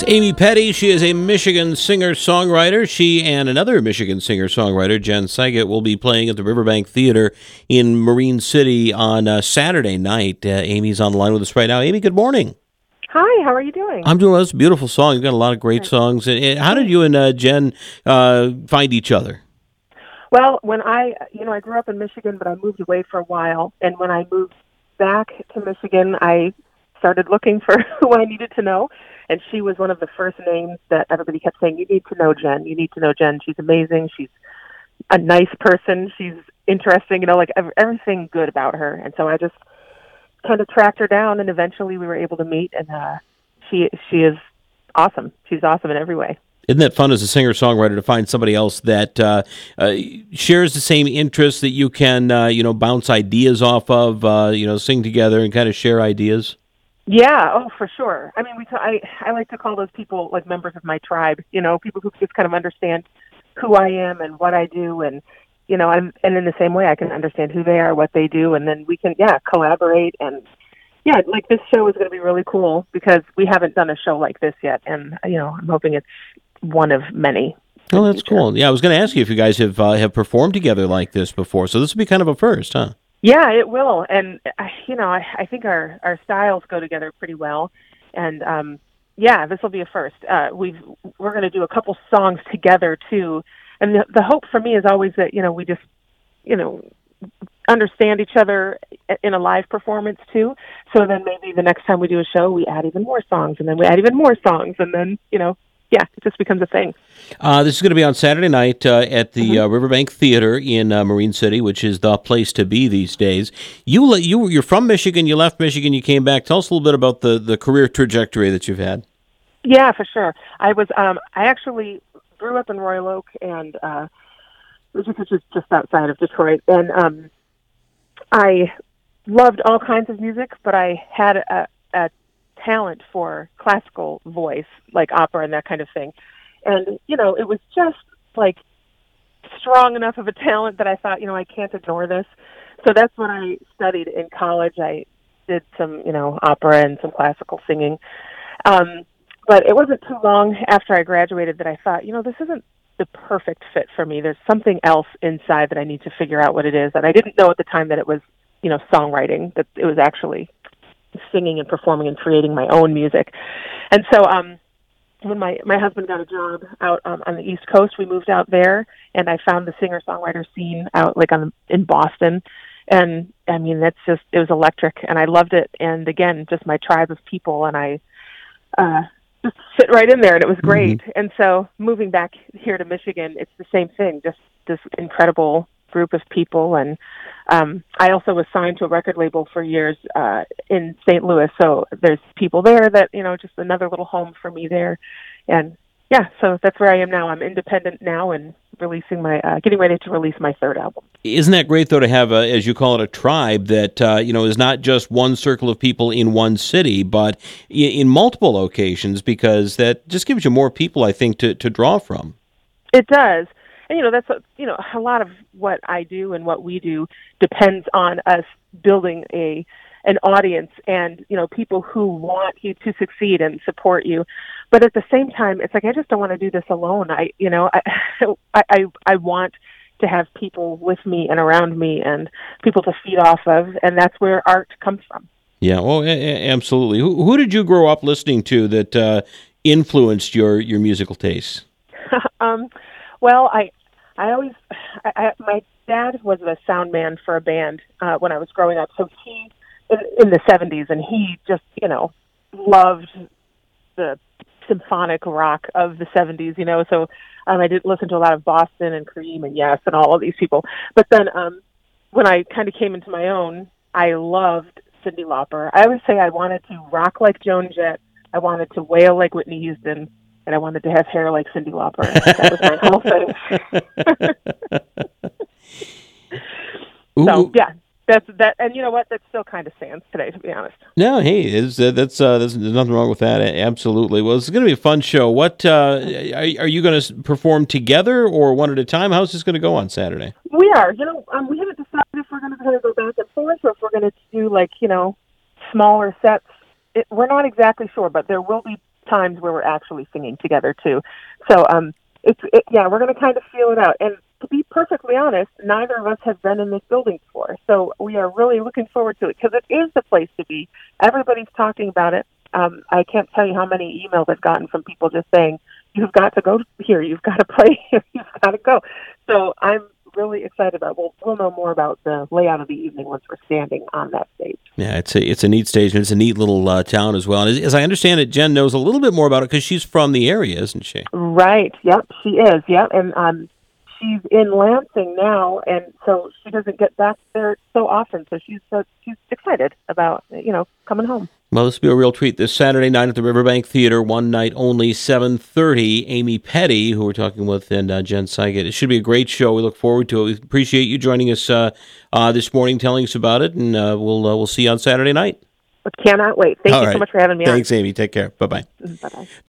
Amy Petty, she is a Michigan singer-songwriter. She and another Michigan singer-songwriter, Jen Saget, will be playing at the Riverbank Theater in Marine City on Saturday night. Amy's on the line with us right now. Amy, good morning. Hi, how are you doing? I'm doing well. It's a beautiful song. You've got a lot of great songs. And how did you and Jen find each other? Well, when I grew up in Michigan, but I moved away for a while. And when I moved back to Michigan, I started looking for who I needed to know. And she was one of the first names that everybody kept saying, you need to know Jen. You need to know Jen. She's amazing. She's a nice person. She's interesting, like everything good about her. And so I just kind of tracked her down, and eventually we were able to meet. And she is awesome. She's awesome in every way. Isn't that fun as a singer-songwriter to find somebody else that shares the same interests that you can, bounce ideas off of, sing together and kind of share ideas? Yeah, oh, for sure. I mean, I like to call those people like members of my tribe, people who just kind of understand who I am and what I do. And, and in the same way, I can understand who they are, what they do, and then we can, collaborate. And, like this show is going to be really cool because we haven't done a show like this yet. And, I'm hoping it's one of many. Oh, that's cool. Yeah, I was going to ask you if you guys have performed together like this before. So this will be kind of a first, huh? Yeah, it will. And, I think our styles go together pretty well. And, this will be a first. We're going to do a couple songs together, too. And the hope for me is always that, we just, understand each other in a live performance, too. So then maybe the next time we do a show, we add even more songs, and then we add even more songs, and then, it just becomes a thing. This is going to be on Saturday night at the Riverbank Theater in Marine City, which is the place to be these days. You're from Michigan. You left Michigan. You came back. Tell us a little bit about the career trajectory that you've had. Yeah, for sure. I actually grew up in Royal Oak, and which is just outside of Detroit. And I loved all kinds of music, but I had a talent for classical voice, like opera and that kind of thing. And, it was just like strong enough of a talent that I thought, I can't ignore this. So that's what I studied in college. I did some, opera and some classical singing. But it wasn't too long after I graduated that I thought, this isn't the perfect fit for me. There's something else inside that I need to figure out what it is. And I didn't know at the time that it was, songwriting, that it was actually singing and performing and creating my own music. And so when my husband got a job out on the East Coast, we moved out there, and I found the singer-songwriter scene out in Boston. And I mean, it was electric, and I loved it. And again, just my tribe of people, and I just fit right in there, and it was great. Mm-hmm. And so moving back here to Michigan, it's the same thing, just this incredible group of people. And I also was signed to a record label for years in St. Louis, so there's people there that, just another little home for me there. And so that's where I am now. I'm independent now and releasing getting ready to release my third album. Isn't that great, though, to have, as you call it, a tribe that, is not just one circle of people in one city, but in multiple locations, because that just gives you more people, I think, to draw from. It does. And, that's, a lot of what I do and what we do depends on us building an audience and, people who want you to succeed and support you. But at the same time, it's like, I just don't want to do this alone. I want to have people with me and around me and people to feed off of. And that's where art comes from. Yeah, well, absolutely. Who did you grow up listening to that influenced your musical tastes? Well, my dad was a sound man for a band when I was growing up. So he, in the 70s, and he just, loved the symphonic rock of the 70s, So I did listen to a lot of Boston and Cream and Yes and all of these people. But then when I kind of came into my own, I loved Cyndi Lauper. I always say I wanted to rock like Joan Jett. I wanted to wail like Whitney Houston. And I wanted to have hair like Cyndi Lauper. That was my whole thing. So, that's that. And you know what? That still kind of stands today, to be honest. No, hey, there's nothing wrong with that. Absolutely. Well, it's going to be a fun show. What are you going to perform together or one at a time? How's this going to go on Saturday? We are. We haven't decided if we're going to kind of go back and forth or if we're going to do smaller sets. We're not exactly sure, but there will be times where we're actually singing together too. So yeah, we're going to kind of feel it out. And to be perfectly honest, neither of us have been in this building before, so we are really looking forward to it because it is the place to be. Everybody's talking about it. I can't tell you how many emails I've gotten from people just saying, "You've got to go here. You've got to play here. You've got to go." So I'm really excited about it. We'll know more about the layout of the evening once we're standing on that stage. Yeah, it's a neat stage, and it's a neat little town as well. And as I understand it, Jen knows a little bit more about it because she's from the area, isn't she? Right. Yep, she is. Yep, and she's in Lansing now, and so she doesn't get back there so often. So she's excited about coming home. Well, this will be a real treat this Saturday night at the Riverbank Theater, one night only, 7:30. Amy Petty, who we're talking with, and Jen Seiget. It should be a great show. We look forward to it. We appreciate you joining us this morning, telling us about it, and we'll see you on Saturday night. I cannot wait. Thank you so much for having me on. Thanks, Amy. Take care. Bye-bye. Bye-bye.